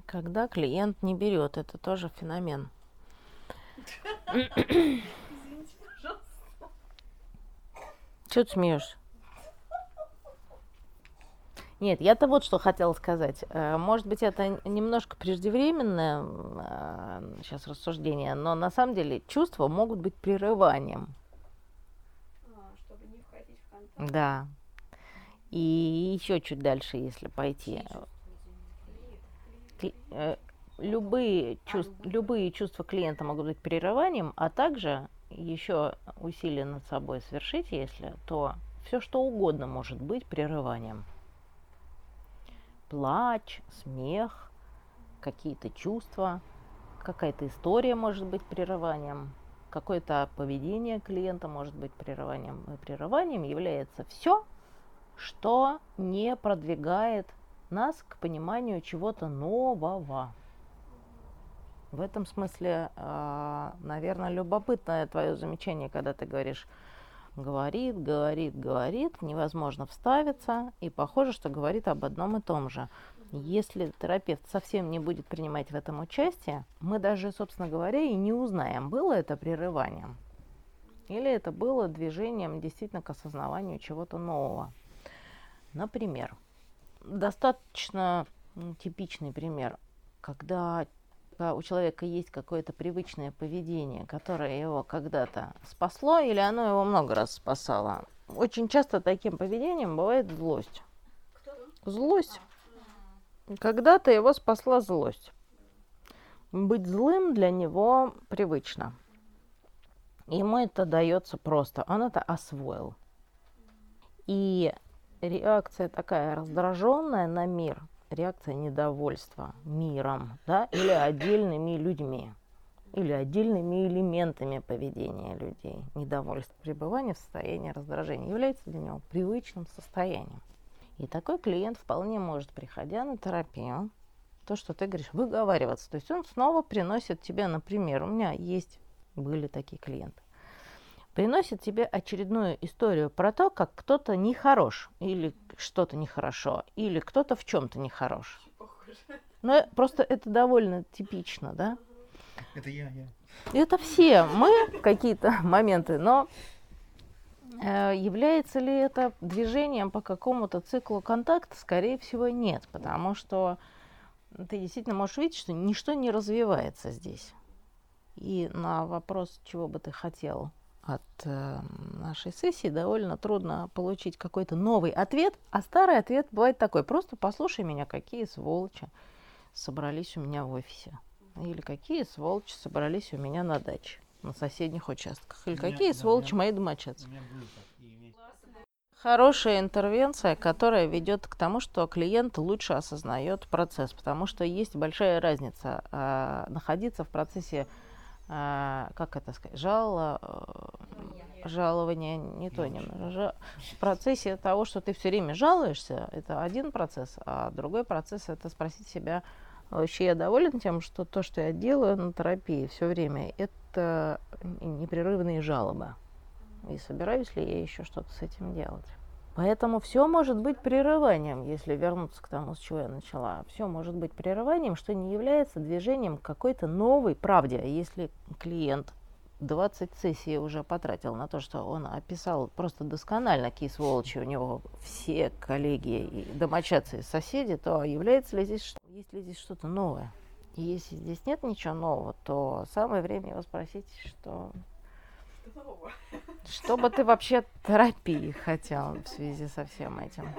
Когда клиент не берет, это тоже феномен. Извините, пожалуйста. Чего ты смеешься? Нет, я-то вот что хотела сказать. Может быть, это немножко преждевременное сейчас рассуждение, но на самом деле чувства могут быть прерыванием. Чтобы не входить в контакт. Да. И еще чуть дальше, если пойти. Любые чувства клиента могут быть прерыванием, а также еще усилие над собой совершить, если, то все что угодно может быть прерыванием. Плач, смех, какие-то чувства, какая-то история может быть прерыванием, какое-то поведение клиента может быть прерыванием. И прерыванием является все, что не продвигает нас к пониманию чего-то нового. В этом смысле, наверное, любопытное твое замечание, когда ты говоришь, говорит, невозможно вставиться, и похоже, что говорит об одном и том же. Если терапевт совсем не будет принимать в этом участие, мы даже, собственно говоря, и не узнаем, было это прерыванием или это было движением действительно к осознаванию чего-то нового. Например, достаточно типичный пример, когда у человека есть какое-то привычное поведение, которое его когда-то спасло, или оно его много раз спасало. Очень часто таким поведением бывает злость. Злость. Когда-то его спасла злость. Быть злым для него привычно. Ему это дается просто. Он это освоил. И реакция такая раздраженная на мир, реакция недовольства миром, да, или отдельными людьми, или отдельными элементами поведения людей, недовольство, пребывание в состоянии раздражения является для него привычным состоянием. И такой клиент вполне может, приходя на терапию, то, что ты говоришь, выговариваться. То есть он снова приносит тебе, например, у меня были такие клиенты, приносит тебе очередную историю про то, как кто-то нехорош, или что-то нехорошо, или кто-то в чем-то нехорош. Но просто это довольно типично, да? Это я. Это все мы какие-то моменты, но является ли это движением по какому-то циклу контакта? Скорее всего, нет, потому что ты действительно можешь видеть, что ничто не развивается здесь. И на вопрос, чего бы ты хотел от нашей сессии, довольно трудно получить какой-то новый ответ, а старый ответ бывает такой: просто послушай меня, какие сволочи собрались у меня в офисе. Или какие сволочи собрались у меня на даче, на соседних участках. Или какие сволочи мои домочадцы. Хорошая интервенция, которая ведет к тому, что клиент лучше осознает процесс, потому что есть большая разница находиться в процессе, как это сказать, жалования, не то немного. В процессе того, что ты все время жалуешься, это один процесс, а другой процесс — это спросить себя, вообще я доволен тем, что то, что я делаю на терапии все время, это непрерывные жалобы. И собираюсь ли я еще что-то с этим делать. Поэтому все может быть прерыванием, если вернуться к тому, с чего я начала. Все может быть прерыванием, что не является движением к какой-то новой правде. Если клиент 20 сессий уже потратил на то, что он описал просто досконально, какие сволочи у него все коллеги и домочадцы и соседи, то есть ли здесь что-то новое? И если здесь нет ничего нового, то самое время его спросить, что бы ты вообще терапии хотел в связи со всем этим?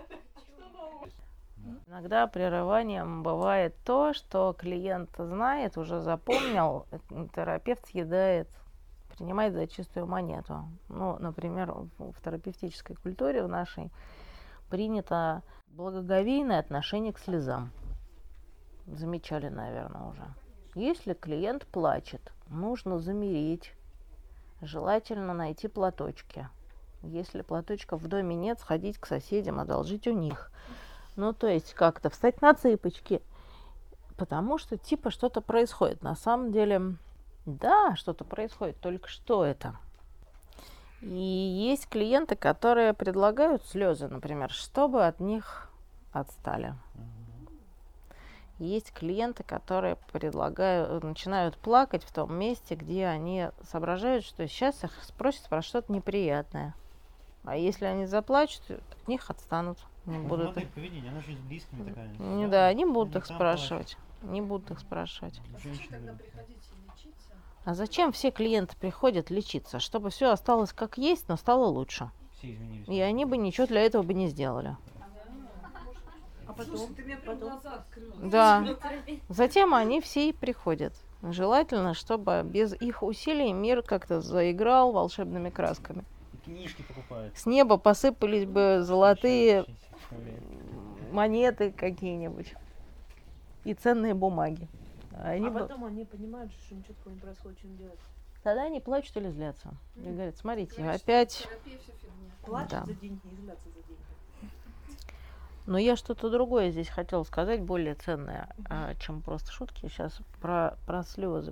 Иногда прерыванием бывает то, что клиент знает, уже запомнил, терапевт принимает за чистую монету. Ну, например, в терапевтической культуре в нашей принято благоговейное отношение к слезам. Замечали, наверное, уже. Если клиент плачет, нужно замереть. Желательно найти платочки. Если платочков в доме нет, сходить к соседям, одолжить у них. Ну, то есть как-то встать на цыпочки. Потому что типа что-то происходит. На самом деле, да, что-то происходит, только что это? И есть клиенты, которые предлагают слезы, например, чтобы от них отстали. Есть клиенты, которые начинают плакать в том месте, где они соображают, что сейчас их спросят про что-то неприятное. А если они заплачут, от них отстанут. Не будут Модель поведения, она же с близкими такая. Не, да, не будут они их там спрашивать. Не будут их спрашивать. Женщины Тогда любят. приходите лечиться. А зачем все клиенты приходят лечиться? Чтобы все осталось как есть, но стало лучше. Все изменились. И они бы ничего для этого бы не сделали. А потом ты мне прям глаза открыла. Да. Затем они все и приходят. Желательно, чтобы без их усилий мир как-то заиграл волшебными красками. И книжки покупают. С неба посыпались бы золотые Очень сексуальные. монеты какие-нибудь и ценные бумаги. Они А бы- потом они понимают, что ничего такого не происходит, что им делать. Тогда они плачут или злятся. И говорят, смотрите, Говоришь, что опять... терапия всё фигня. Плачут Да. за деньги и злятся за деньги. Но я что-то другое здесь хотела сказать, более ценное, чем просто шутки. Сейчас про слезы,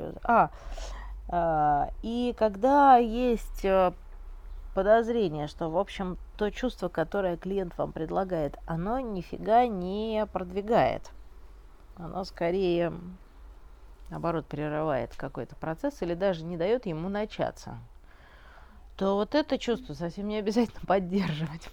и когда есть подозрение, что, в общем, то чувство, которое клиент вам предлагает, оно нифига не продвигает. Оно скорее, наоборот, прерывает какой-то процесс или даже не дает ему начаться. То вот это чувство совсем не обязательно поддерживать.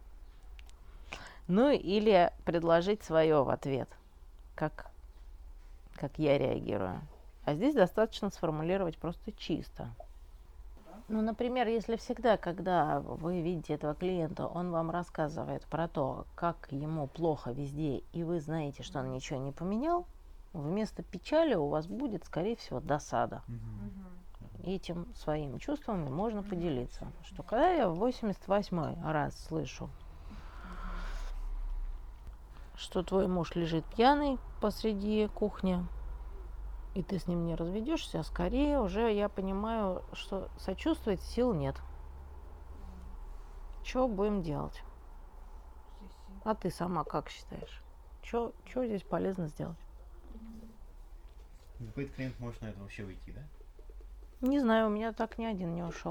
Ну или предложить свое в ответ, как я реагирую. А здесь достаточно сформулировать просто чисто. Ну, например, если всегда, когда вы видите этого клиента, он вам рассказывает про то, как ему плохо везде, и вы знаете, что он ничего не поменял, вместо печали у вас будет, скорее всего, досада. И этим своими чувствами можно поделиться. Что когда я в 88-й раз слышу, что твой муж лежит пьяный посреди кухни, и ты с ним не разведешься, скорее уже я понимаю, что сочувствовать сил нет. Что будем делать? А ты сама как считаешь? Что здесь полезно сделать? Какой-то клиент может на это вообще уйти, да? Не знаю, у меня так ни один не ушел.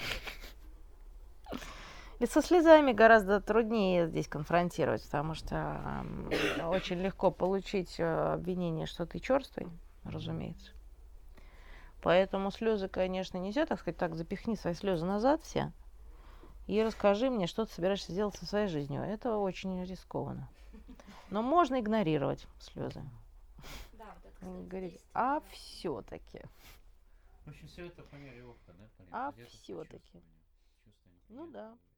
И со слезами гораздо труднее здесь конфронтировать, потому что очень легко получить обвинение, что ты черствый, разумеется. Поэтому слезы, конечно, нельзя, так сказать, так запихни свои слезы назад все и расскажи мне, что ты собираешься делать со своей жизнью. Это очень рискованно. Но можно игнорировать слезы. Да, вот это, кстати, Говорить, есть. а все-таки. В общем, все это по мере опыта, да? А Где-то всё-таки. чувствование, чувствование Ну да. клиента.